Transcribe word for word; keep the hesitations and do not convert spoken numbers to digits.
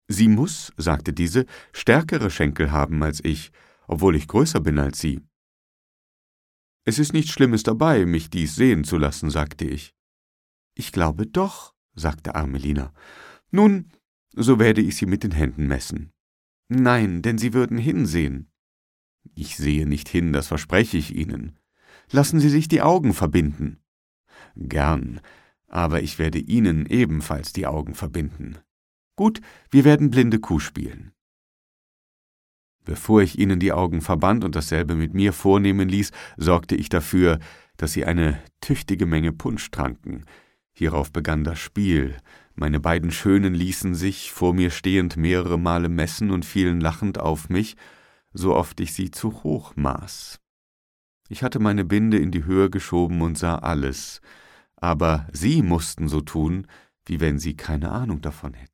»Sie muß«, sagte diese, »stärkere Schenkel haben als ich, obwohl ich größer bin als Sie.« »Es ist nichts Schlimmes dabei, mich dies sehen zu lassen«, sagte ich. »Ich glaube doch«, sagte Armelina. »Nun, so werde ich Sie mit den Händen messen.« »Nein, denn Sie würden hinsehen.« »Ich sehe nicht hin, das verspreche ich Ihnen.« »Lassen Sie sich die Augen verbinden.« »Gern, aber ich werde Ihnen ebenfalls die Augen verbinden.« »Gut, wir werden blinde Kuh spielen.« Bevor ich ihnen die Augen verband und dasselbe mit mir vornehmen ließ, sorgte ich dafür, dass sie eine tüchtige Menge Punsch tranken. Hierauf begann das Spiel. Meine beiden Schönen ließen sich, vor mir stehend, mehrere Male messen und fielen lachend auf mich, so oft ich sie zu hoch maß. Ich hatte meine Binde in die Höhe geschoben und sah alles, aber sie mussten so tun, wie wenn sie keine Ahnung davon hätten.